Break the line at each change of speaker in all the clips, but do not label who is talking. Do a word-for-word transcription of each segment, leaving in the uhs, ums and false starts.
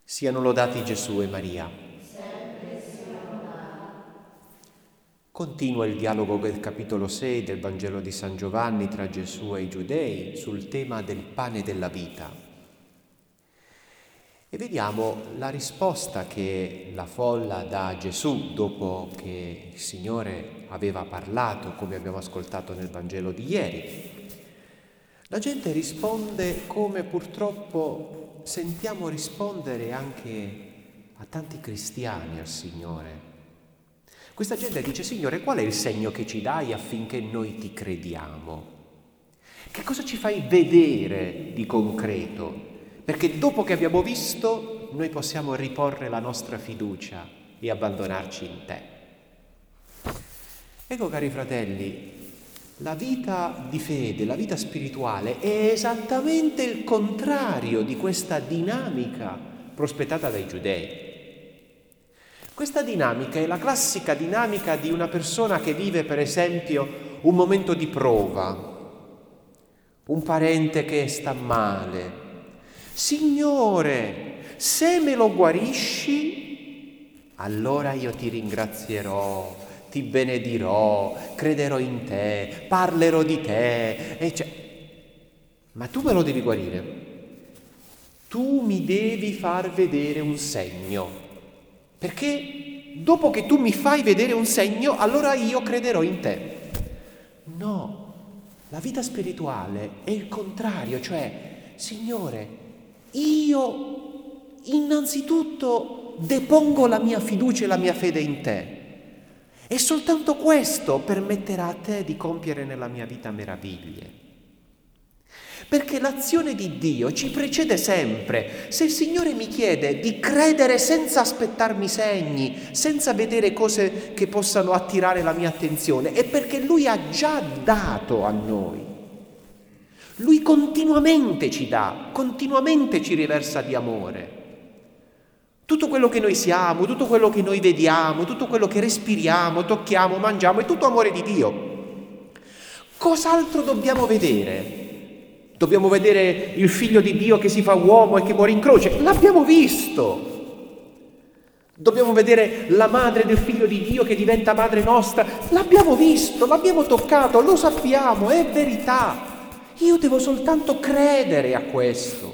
Siano lodati Gesù e Maria. Continua il dialogo del capitolo sei del Vangelo di San Giovanni tra Gesù e i Giudei sul tema del pane della vita. E vediamo la risposta che la folla dà a Gesù dopo che il Signore aveva parlato, come abbiamo ascoltato nel Vangelo di ieri. La gente risponde come purtroppo sentiamo rispondere anche a tanti cristiani al Signore. Questa gente dice: Signore, qual è il segno che ci dai affinché noi ti crediamo? Che cosa ci fai vedere di concreto? Perché dopo che abbiamo visto, noi possiamo riporre la nostra fiducia e abbandonarci in te. Ecco, cari fratelli, la vita di fede, la vita spirituale è esattamente il contrario di questa dinamica prospettata dai giudei. Questa dinamica è la classica dinamica di una persona che vive, per esempio, un momento di prova, un parente che sta male. Signore, se me lo guarisci, allora io ti ringrazierò, ti benedirò, crederò in te, parlerò di te. E cioè, ma tu me lo devi guarire. Tu mi devi far vedere un segno. Perché dopo che tu mi fai vedere un segno, allora io crederò in te. No, la vita spirituale è il contrario, cioè, Signore, io innanzitutto depongo la mia fiducia e la mia fede in te. E soltanto questo permetterà a te di compiere nella mia vita meraviglie. Perché l'azione di Dio ci precede sempre. Se il Signore mi chiede di credere senza aspettarmi segni, senza vedere cose che possano attirare la mia attenzione, è perché Lui ha già dato a noi. Lui continuamente ci dà, continuamente ci riversa di amore. Tutto quello che noi siamo, tutto quello che noi vediamo, tutto quello che respiriamo, tocchiamo, mangiamo, è tutto amore di Dio. Cos'altro dobbiamo vedere? Dobbiamo vedere il Figlio di Dio che si fa uomo e che muore in croce? L'abbiamo visto. Dobbiamo vedere la madre del Figlio di Dio che diventa madre nostra? L'abbiamo visto, l'abbiamo toccato, lo sappiamo, è verità. Io devo soltanto credere a questo.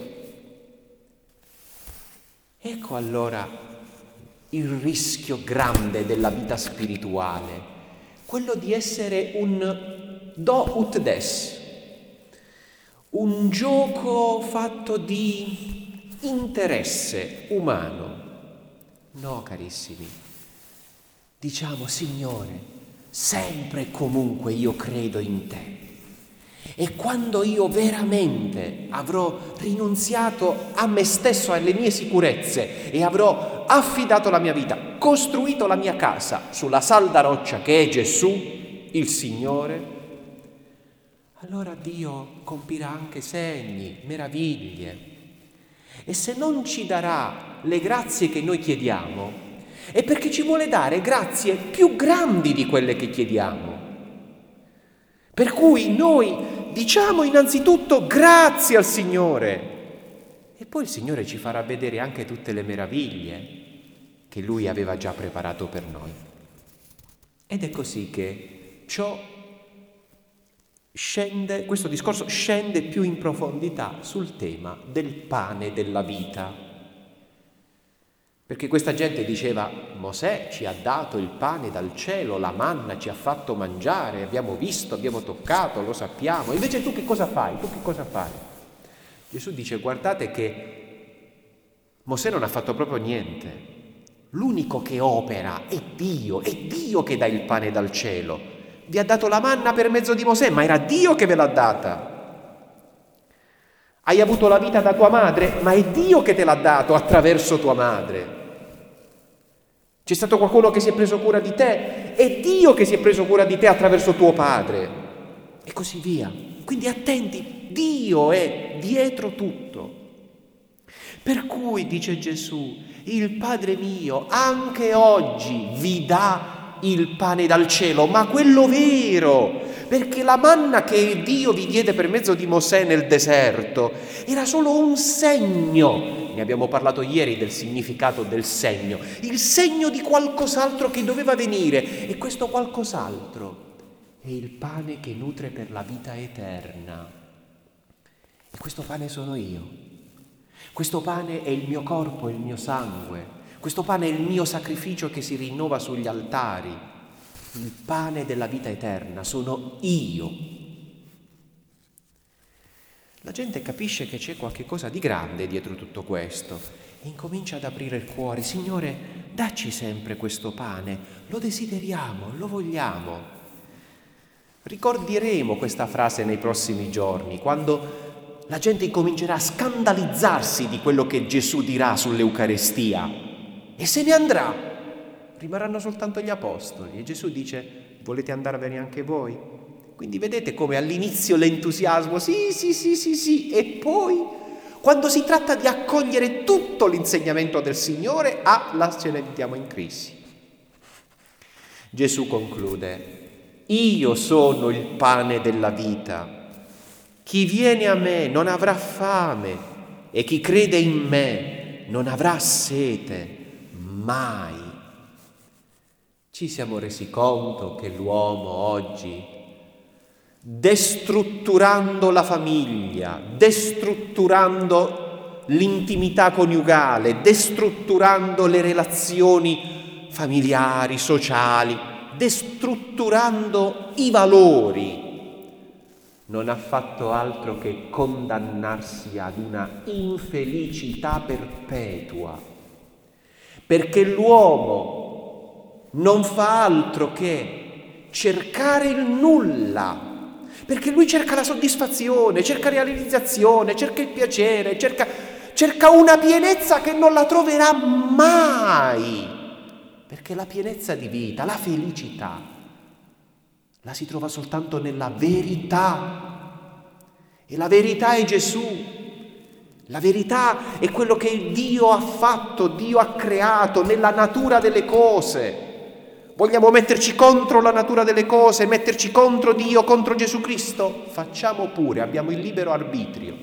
Ecco allora il rischio grande della vita spirituale, quello di essere un do ut des, un gioco fatto di interesse umano. No, carissimi, diciamo: Signore, sempre e comunque io credo in te. E quando io veramente avrò rinunziato a me stesso, alle mie sicurezze, e avrò affidato la mia vita, costruito la mia casa sulla salda roccia che è Gesù, il Signore, allora Dio compirà anche segni, meraviglie. E se non ci darà le grazie che noi chiediamo, è perché ci vuole dare grazie più grandi di quelle che chiediamo. Per cui noi diciamo innanzitutto grazie al Signore e poi il Signore ci farà vedere anche tutte le meraviglie che Lui aveva già preparato per noi. Ed è così che ciò scende, questo discorso scende più in profondità sul tema del pane della vita. Perché questa gente diceva: Mosè ci ha dato il pane dal cielo, la manna ci ha fatto mangiare, abbiamo visto, abbiamo toccato, lo sappiamo. Invece tu che cosa fai? Tu che cosa fai? Gesù dice: guardate che Mosè non ha fatto proprio niente. L'unico che opera è Dio, è Dio che dà il pane dal cielo. Vi ha dato la manna per mezzo di Mosè, ma era Dio che ve l'ha data. Hai avuto la vita da tua madre, ma è Dio che te l'ha dato attraverso tua madre. C'è stato qualcuno che si è preso cura di te, è Dio che si è preso cura di te attraverso tuo padre. E così via. Quindi attenti, Dio è dietro tutto. Per cui, dice Gesù, il Padre mio anche oggi vi dà il pane dal cielo, ma quello vero, perché la manna che Dio vi diede per mezzo di Mosè nel deserto era solo un segno. Ne abbiamo parlato ieri del significato del segno, il segno di qualcos'altro che doveva venire, e questo qualcos'altro è il pane che nutre per la vita eterna. E questo pane sono io. Questo pane è il mio corpo, il mio sangue. Questo pane è il mio sacrificio che si rinnova sugli altari. Il pane della vita eterna sono io. La gente capisce che c'è qualche cosa di grande dietro tutto questo e incomincia ad aprire il cuore. Signore, dacci sempre questo pane, lo desideriamo, lo vogliamo. Ricorderemo questa frase nei prossimi giorni, quando la gente incomincerà a scandalizzarsi di quello che Gesù dirà sull'Eucaristia e se ne andrà. Rimarranno soltanto gli apostoli e Gesù dice: volete andarvene anche voi? Quindi vedete come all'inizio l'entusiasmo, sì, sì, sì, sì, sì, e poi quando si tratta di accogliere tutto l'insegnamento del Signore, ah, là ce ne mettiamo in crisi. Gesù conclude: io sono il pane della vita. Chi viene a me non avrà fame e chi crede in me non avrà sete mai. Ci siamo resi conto che l'uomo oggi, destrutturando la famiglia, destrutturando l'intimità coniugale, destrutturando le relazioni familiari, sociali, destrutturando i valori, non ha fatto altro che condannarsi ad una infelicità perpetua, perché l'uomo non fa altro che cercare il nulla, perché lui cerca la soddisfazione, cerca realizzazione, cerca il piacere, cerca, cerca una pienezza che non la troverà mai, perché la pienezza di vita, la felicità, la si trova soltanto nella verità. E la verità è Gesù. La verità è quello che Dio ha fatto, Dio ha creato nella natura delle cose. Vogliamo metterci contro la natura delle cose, metterci contro Dio, contro Gesù Cristo? Facciamo pure, abbiamo il libero arbitrio.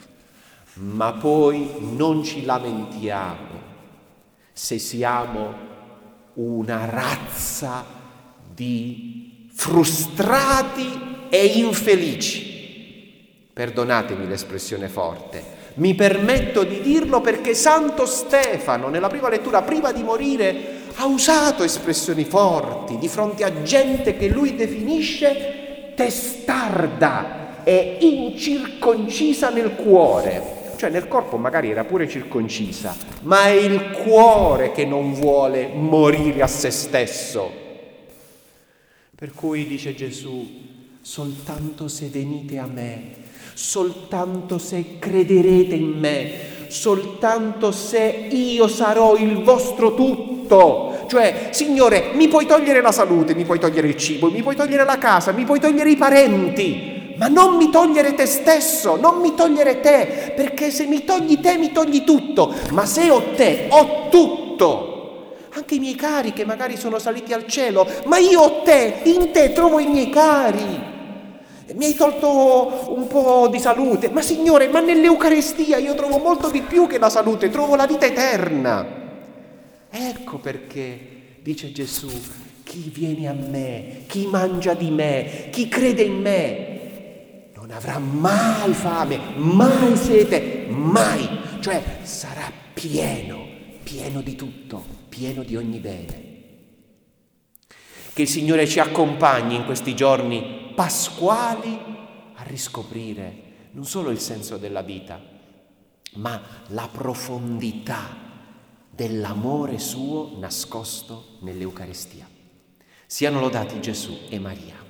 Ma poi non ci lamentiamo se siamo una razza di frustrati e infelici. Perdonatemi l'espressione forte, mi permetto di dirlo perché Santo Stefano nella prima lettura, prima di morire, ha usato espressioni forti di fronte a gente che lui definisce testarda e incirconcisa nel cuore. Cioè nel corpo magari era pure circoncisa, ma è il cuore che non vuole morire a se stesso. Per cui dice Gesù: soltanto se venite a me, soltanto se crederete in me, soltanto se io sarò il vostro tutto. Cioè, Signore, mi puoi togliere la salute, mi puoi togliere il cibo, mi puoi togliere la casa, mi puoi togliere i parenti, ma non mi togliere te stesso, non mi togliere te, perché se mi togli te mi togli tutto, ma se ho te ho tutto. Anche i miei cari che magari sono saliti al cielo, ma io ho te, in te trovo i miei cari. Mi hai tolto un po' di salute, ma Signore, ma nell'Eucaristia io trovo molto di più che la salute, trovo la vita eterna. Ecco perché dice Gesù: chi viene a me, chi mangia di me, chi crede in me, non avrà mai fame, mai sete, mai. Cioè sarà pieno, pieno di tutto, pieno di ogni bene. Che il Signore ci accompagni in questi giorni pasquali a riscoprire non solo il senso della vita, ma la profondità dell'amore suo nascosto nell'Eucaristia. Siano lodati Gesù e Maria.